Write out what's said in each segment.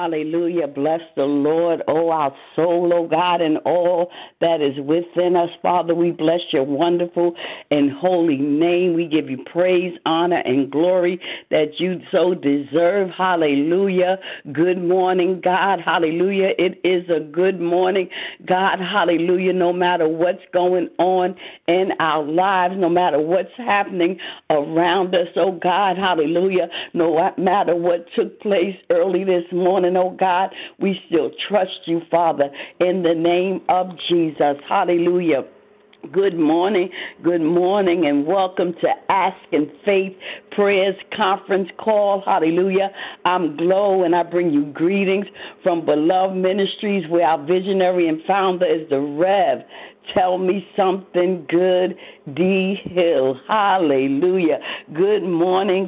Hallelujah. Bless the Lord, oh our soul, oh God, and all that is within us. Father, we bless your wonderful and holy name. We give you praise, honor, and glory that you so deserve. Hallelujah. Good morning, God. Hallelujah. It is a good morning, God. Hallelujah. No matter what's going on in our lives, no matter what's happening around us, oh God. Hallelujah. No matter what took place early this morning, oh God, we still trust you, Father, in the name of Jesus. Hallelujah. Good morning, and welcome to Ask in Faith Prayers Conference Call. Hallelujah. I'm Glo, and I bring you greetings from Beloved Ministries, where our visionary and founder is the Rev. Tell me something good, D. Hill. Hallelujah. Good morning.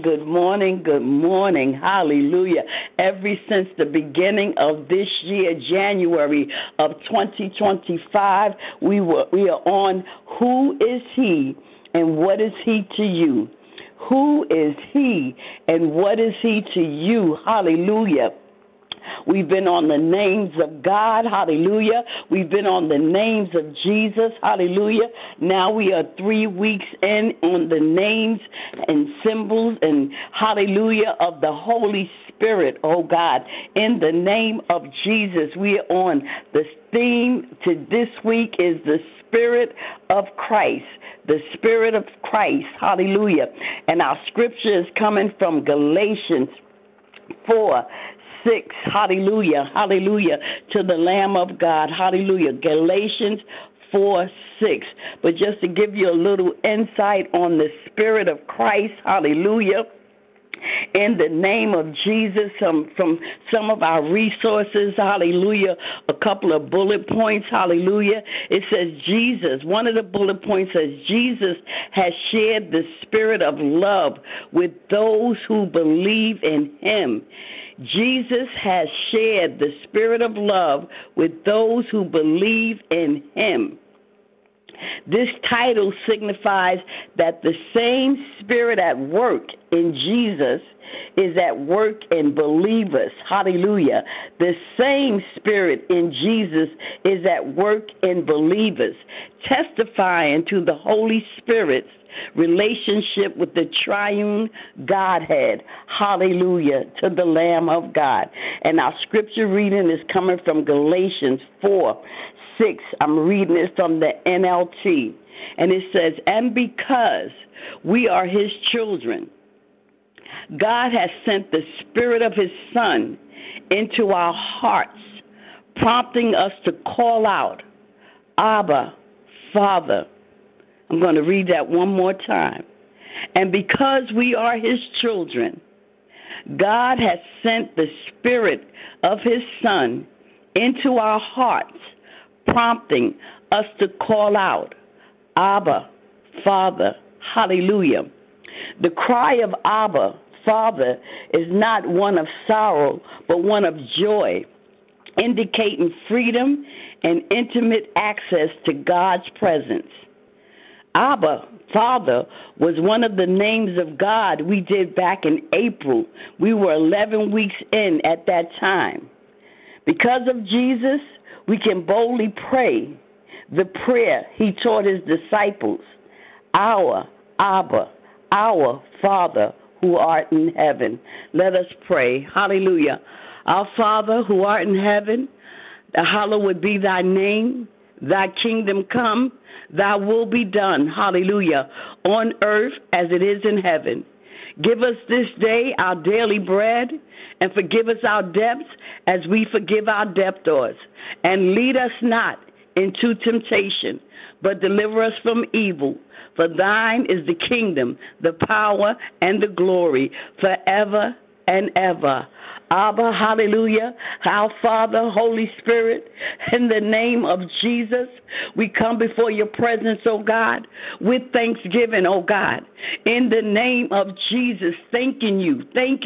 Hallelujah. Ever since the beginning of this year, January of 2025, we are on Who is He and What is He to You? Who is He and what is He to you? Hallelujah. We've been on the names of God, hallelujah. We've been on the names of Jesus, hallelujah. Now we are 3 weeks in on the names and symbols and hallelujah of the Holy Spirit, oh God. In the name of Jesus, we are on the theme to this week is the Spirit of Christ, the Spirit of Christ, hallelujah. And our scripture is coming from Galatians 4:6, hallelujah, to the Lamb of God, hallelujah. Galatians 4:6. But just to give you a little insight on the Spirit of Christ, hallelujah. In the name of Jesus, from some of our resources, hallelujah, a couple of bullet points, hallelujah. It says Jesus, one of the bullet points says Jesus has shared the spirit of love with those who believe in him. Jesus has shared the spirit of love with those who believe in him. This title signifies that the same spirit at work in Jesus is at work in believers. Hallelujah. The same spirit in Jesus is at work in believers, testifying to the Holy Spirit's relationship with the triune Godhead. Hallelujah, to the Lamb of God. And our scripture reading is coming from Galatians 4:6. I'm reading it from the NLT. And it says, and because we are his children, God has sent the Spirit of his Son into our hearts, prompting us to call out, Abba, Father. I'm going to read that one more time. And because we are his children, God has sent the Spirit of his Son into our hearts, prompting us to call out, Abba, Father. Hallelujah. The cry of Abba, Father, is not one of sorrow, but one of joy, indicating freedom and intimate access to God's presence. Abba, Father, was one of the names of God we did back in April. We were 11 weeks in at that time. Because of Jesus, we can boldly pray the prayer he taught his disciples, Our Abba, our Father who art in heaven. Let us pray. Hallelujah. Our Father who art in heaven, hallowed be thy name. Thy kingdom come, thy will be done, hallelujah, on earth as it is in heaven. Give us this day our daily bread, and forgive us our debts as we forgive our debtors. And lead us not into temptation, but deliver us from evil. For thine is the kingdom, the power, and the glory forever and ever. Abba, hallelujah, our Father, Holy Spirit, in the name of Jesus, we come before your presence, oh God, with thanksgiving, oh God, in the name of Jesus, thanking you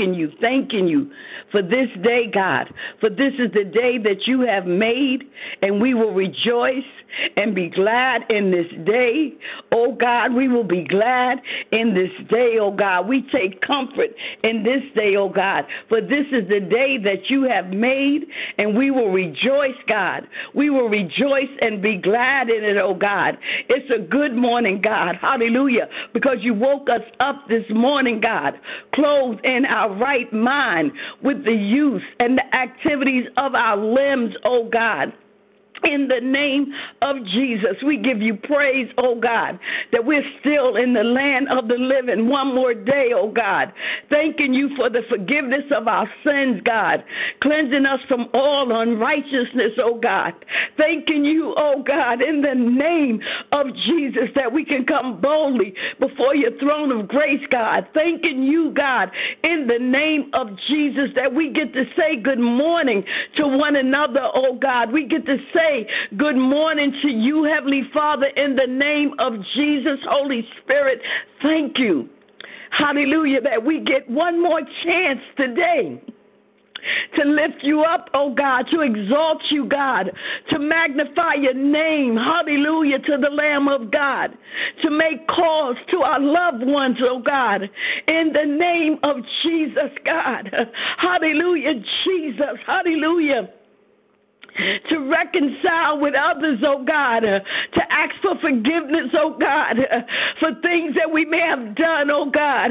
for this day, God, for this is the day that you have made, and we will rejoice and be glad in this day, oh God, we will be glad in this day, oh God, we take comfort in this day, oh God, for this is the the day that you have made, and we will rejoice, God. We will rejoice and be glad in it, oh God. It's a good morning, God. Hallelujah. Because you woke us up this morning, God, clothed in our right mind with the use and the activities of our limbs, oh God. In the name of Jesus, we give you praise, oh God, that we're still in the land of the living one more day, oh God. Thanking you for the forgiveness of our sins, God. Cleansing us from all unrighteousness, oh God. Thanking you, oh God, in the name of Jesus, that we can come boldly before your throne of grace, God. Thanking you, God, in the name of Jesus, that we get to say good morning to one another, oh God. We get to say good morning to you, Heavenly Father, in the name of Jesus. Holy Spirit, thank you. Hallelujah, that we get one more chance today to lift you up, oh God, to exalt you, God, to magnify your name, hallelujah, to the Lamb of God, to make calls to our loved ones, oh God, in the name of Jesus, God. Hallelujah, Jesus, hallelujah. To reconcile with others, oh God, to ask for forgiveness, oh God, for things that we may have done, oh God.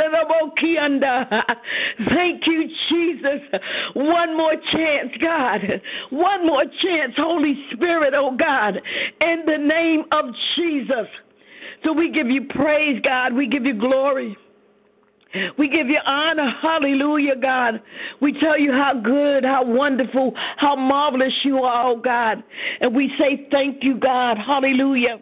Thank you, Jesus. One more chance, God. One more chance, Holy Spirit, oh God, in the name of Jesus. So we give you praise, God. We give you glory. We give you honor. Hallelujah, God. We tell you how good, how wonderful, how marvelous you are, oh God. And we say thank you, God. Hallelujah.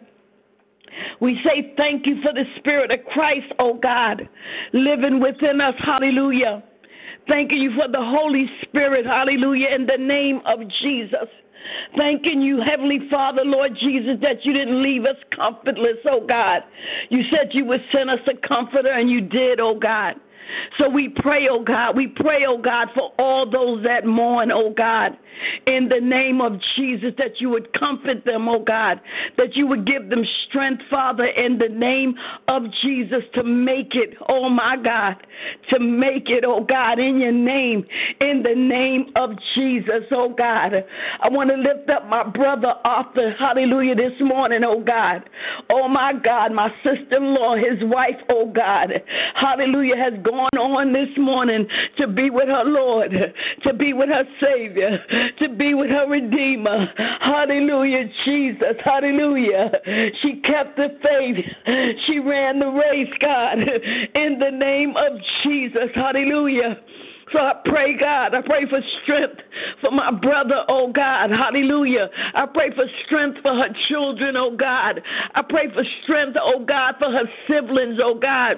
We say thank you for the Spirit of Christ, oh God, living within us. Hallelujah. Thanking you for the Holy Spirit. Hallelujah. In the name of Jesus. Thanking you, Heavenly Father, Lord Jesus, that you didn't leave us comfortless, oh God. You said you would send us a comforter, and you did, oh God. So we pray, oh God, for all those that mourn, oh God, in the name of Jesus, that you would comfort them, oh God, that you would give them strength, Father, in the name of Jesus, to make it, oh my God, to make it, oh God, in your name, in the name of Jesus, oh God. I want to lift up my brother Arthur, hallelujah, this morning, oh God. Oh my God, my sister-in-law, his wife, oh God, hallelujah, has gone on this morning to be with her Lord, to be with her Savior, to be with her Redeemer. Hallelujah, Jesus. Hallelujah. She kept the faith. She ran the race, God, in the name of Jesus. Hallelujah. So I pray, God, I pray for strength for my brother, oh God, hallelujah. I pray for strength for her children, oh God. I pray for strength, oh God, for her siblings, oh God.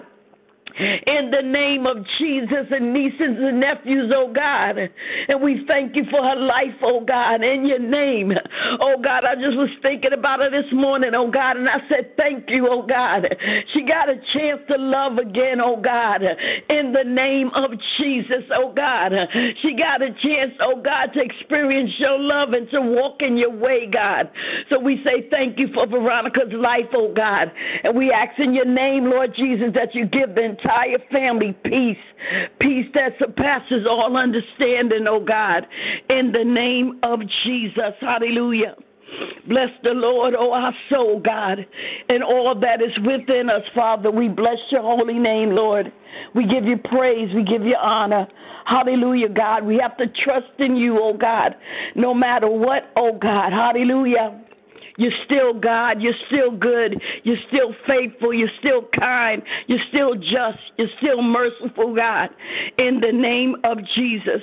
In the name of Jesus, and nieces and nephews, oh God. And we thank you for her life, oh God, in your name. Oh God, I just was thinking about her this morning, oh God, and I said thank you, oh God. She got a chance to love again, oh God, in the name of Jesus, oh God. She got a chance, oh God, to experience your love and to walk in your way, God. So we say thank you for Veronica's life, oh God. And we ask in your name, Lord Jesus, that you give the entire family peace that surpasses all understanding, oh God, in the name of Jesus. Hallelujah. Bless the Lord, oh our soul, God, and all that is within us, Father. We bless your holy name, Lord. We give you praise. We give you honor. Hallelujah, God. We have to trust in you, oh God, no matter what, oh God. Hallelujah. You're still God. You're still good. You're still faithful. You're still kind. You're still just. You're still merciful, God. In the name of Jesus.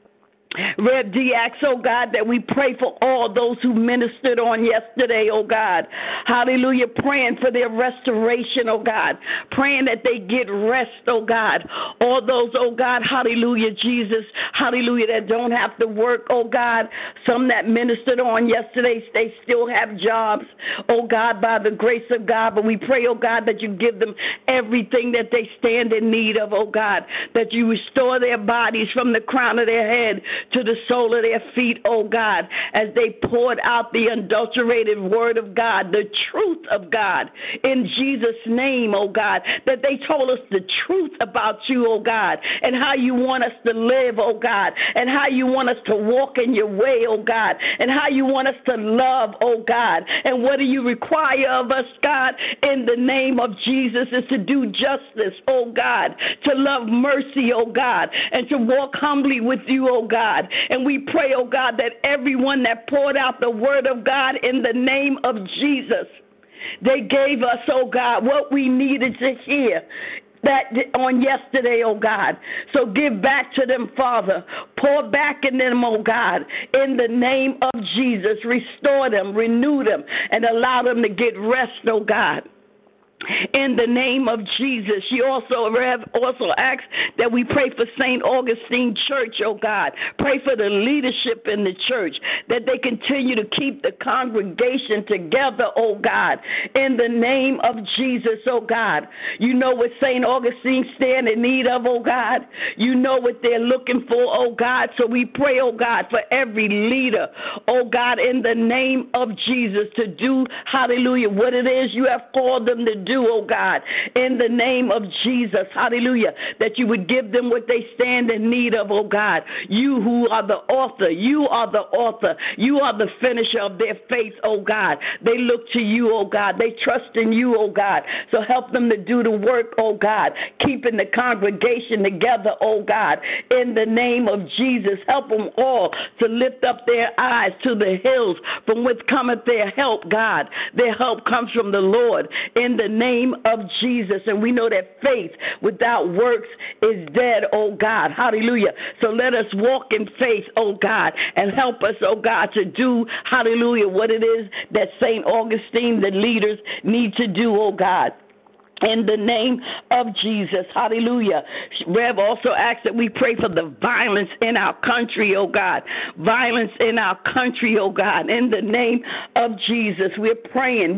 Rev D asks, oh God, that we pray for all those who ministered on yesterday, oh God. Hallelujah. Praying for their restoration, oh God. Praying that they get rest, oh God. All those, oh God, hallelujah, Jesus, hallelujah, that don't have to work, oh God. Some that ministered on yesterday, they still have jobs, oh God, by the grace of God. But we pray, oh God, that you give them everything that they stand in need of, oh God. That you restore their bodies from the crown of their head to the sole of their feet, oh God, as they poured out the unadulterated word of God, the truth of God, in Jesus' name, oh God, that they told us the truth about you, oh God, and how you want us to live, oh God, and how you want us to walk in your way, oh God, and how you want us to love, oh God, and what do you require of us, God, in the name of Jesus, is to do justice, oh God, to love mercy, oh God, and to walk humbly with you, oh God. And we pray, oh God, that everyone that poured out the word of God in the name of Jesus, they gave us, oh God, what we needed to hear that on yesterday, oh God. So give back to them, Father. Pour back in them, oh God, in the name of Jesus. Restore them, renew them, and allow them to get rest, oh God. In the name of Jesus. You also, Rev, also asked that we pray for St. Augustine Church, oh God. Pray for the leadership in the church, that they continue to keep the congregation together, oh God. In the name of Jesus, oh God. You know what St. Augustine stand in need of, oh God. You know what they're looking for, oh God. So we pray, oh God, for every leader, oh God, in the name of Jesus, to do, hallelujah, what it is you have called them to do, oh God, in the name of Jesus, hallelujah, that you would give them what they stand in need of, oh God. You who are the author, you are the author, you are the finisher of their faith, oh God. They look to you, oh God. They trust in you, oh God. So help them to do the work, oh God, keeping the congregation together, oh God, in the name of Jesus. Help them all to lift up their eyes to the hills from which cometh their help, God. Their help comes from the Lord, in the name of Jesus. And we know that faith without works is dead, oh God. Hallelujah. So let us walk in faith, oh God, and help us, oh God, to do, hallelujah, what it is that St. Augustine, the leaders, need to do, oh God. In the name of Jesus, hallelujah. Rev also asked that we pray for the violence in our country, oh God. Violence in our country, oh God. In the name of Jesus, we're praying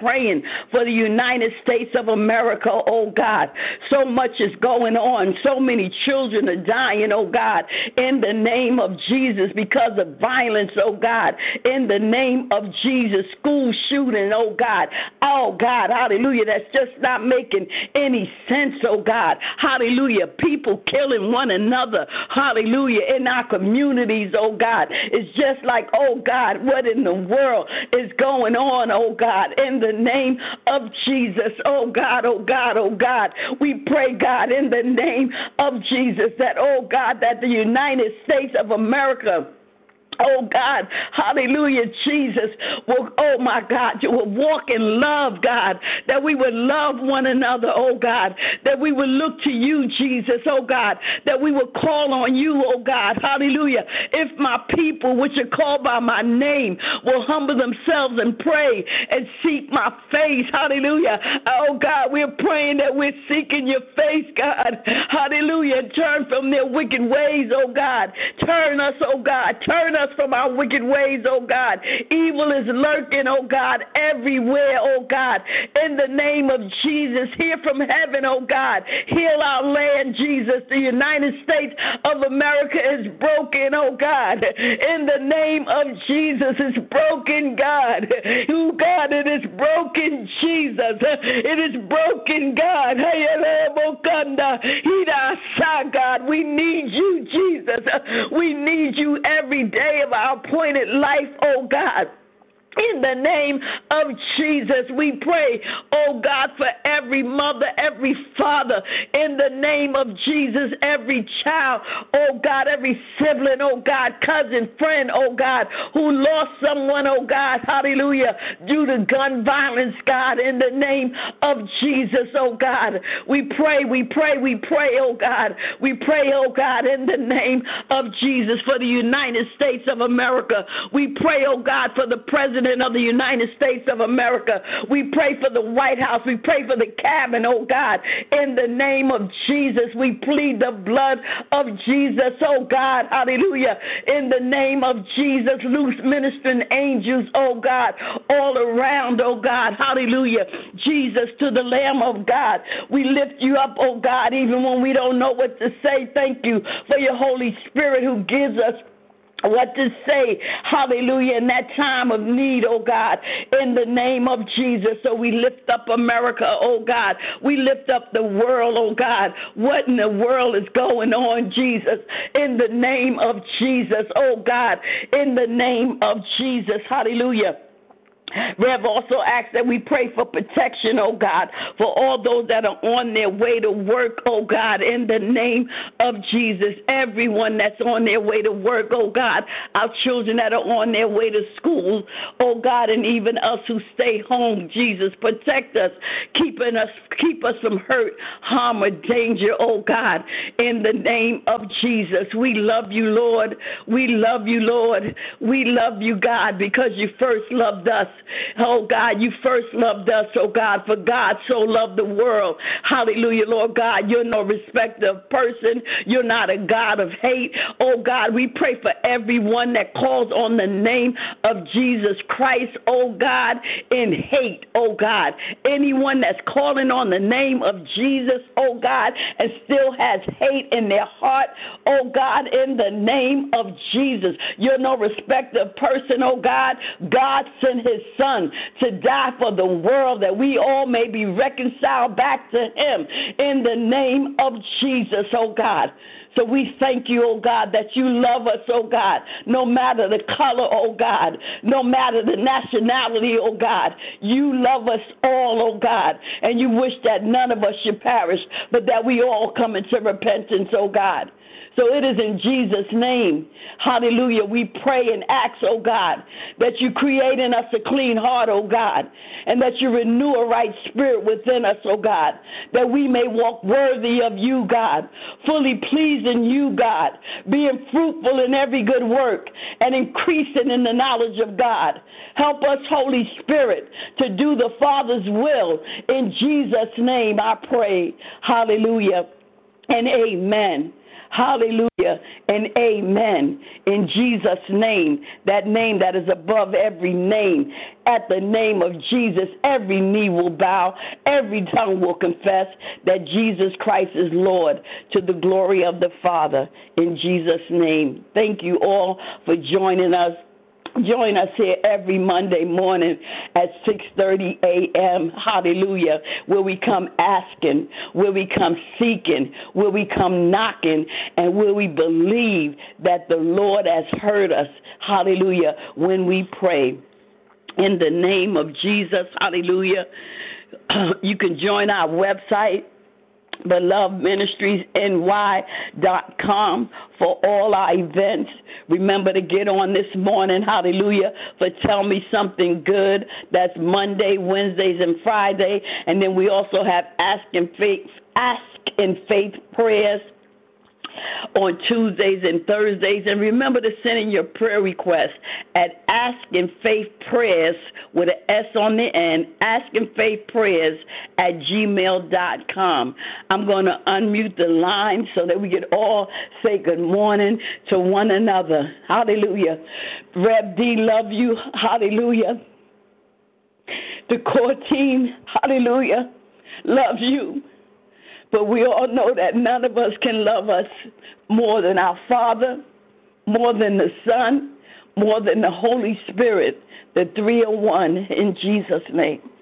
for the United States of America, oh God. So much is going on. So many children are dying, oh God. In the name of Jesus, because of violence, oh God. In the name of Jesus, school shooting, oh God. Oh God, hallelujah. That's just not making any sense, oh God. Hallelujah. People killing one another. Hallelujah. In our communities, oh God. It's just like, oh God, what in the world is going on, oh God, in the name of Jesus. Oh God, oh God, oh God. We pray, God, in the name of Jesus, that, oh God, that the United States of America, oh God, hallelujah, Jesus, will, oh my God, you will walk in love, God, that we would love one another, oh God, that we would look to you, Jesus, oh God, that we would call on you, oh God, hallelujah. If my people, which are called by my name, will humble themselves and pray and seek my face, hallelujah. Oh God, we're praying that we're seeking your face, God, hallelujah. Turn from their wicked ways, oh God. Turn us, oh God, turn us from our wicked ways, oh God. Evil is lurking, oh God, everywhere, oh God. In the name of Jesus, hear from heaven, oh God. Heal our land, Jesus. The United States of America is broken, oh God. In the name of Jesus, it's broken, God. Oh God, it is broken, Jesus. It is broken, God. God, we need you, Jesus. We need you every day of our appointed life, oh God. In the name of Jesus, we pray, oh God, for every mother, every father, in the name of Jesus, every child, oh God, every sibling, oh God, cousin, friend, oh God, who lost someone, oh God, hallelujah, due to gun violence, God, in the name of Jesus, oh God. We pray, oh God. We pray, oh God, in the name of Jesus for the United States of America. We pray, oh God, for the President of the United States of America. We pray for the White House. We pray for the cabinet, oh God. In the name of Jesus, we plead the blood of Jesus, oh God. Hallelujah. In the name of Jesus, loose ministering angels, oh God, all around, oh God. Hallelujah. Jesus, to the Lamb of God. We lift you up, oh God, even when we don't know what to say. Thank you for your Holy Spirit who gives us what to say, hallelujah, in that time of need, oh God, in the name of Jesus. So we lift up America, oh God. We lift up the world, oh God. What in the world is going on, Jesus? In the name of Jesus, oh God, in the name of Jesus, hallelujah. Rev also asked that we pray for protection, oh God, for all those that are on their way to work, oh God, in the name of Jesus. Everyone that's on their way to work, oh God, our children that are on their way to school, oh God, and even us who stay home, Jesus, protect us, keep us from hurt, harm, or danger, oh God, in the name of Jesus. We love you, Lord. We love you, Lord. We love you, God, because you first loved us. Oh God, you first loved us, oh God, for God so loved the world. Hallelujah, Lord God, you're no respecter of person. You're not a God of hate. Oh God, we pray for everyone that calls on the name of Jesus Christ, oh God, in hate, oh God. Anyone that's calling on the name of Jesus, oh God, and still has hate in their heart, oh God, in the name of Jesus. You're no respecter of person, oh God. God sent his Son to die for the world that we all may be reconciled back to him in the name of Jesus, oh God. So we thank you, oh God, that you love us, oh God, no matter the color, oh God, no matter the nationality, oh God. You love us all, oh God, and you wish that none of us should perish, but that we all come into repentance, oh God. So it is in Jesus' name, hallelujah, we pray and ask, oh God, that you create in us a clean heart, oh God, and that you renew a right spirit within us, oh God, that we may walk worthy of you, God, fully pleasing you, God, being fruitful in every good work and increasing in the knowledge of God. Help us, Holy Spirit, to do the Father's will. In Jesus' name I pray, hallelujah and amen. Hallelujah and amen. In Jesus' name, that name that is above every name. At the name of Jesus, every knee will bow, every tongue will confess that Jesus Christ is Lord, to the glory of the Father. In Jesus' name. Thank you all for joining us. Join us here every Monday morning at 6:30 a.m., hallelujah, where we come asking, where we come seeking, where we come knocking, and where we believe that the Lord has heard us, hallelujah, when we pray. In the name of Jesus, hallelujah. You can join our website, belovedministriesny.com, for all our events. Remember to get on this morning, hallelujah, for Tell Me Something Good. That's Monday, Wednesdays, and Friday. And then we also have Ask in Faith prayers on Tuesdays and Thursdays. And remember to send in your prayer requests at AskingFaithPrayers with an S on the end, AskingFaithPrayers@gmail.com. I'm going to unmute the line so that we can all say good morning to one another. Hallelujah. Reb D, love you. Hallelujah. The core team, hallelujah, love you. But we all know that none of us can love us more than our Father, more than the Son, more than the Holy Spirit, the 301 in Jesus' name.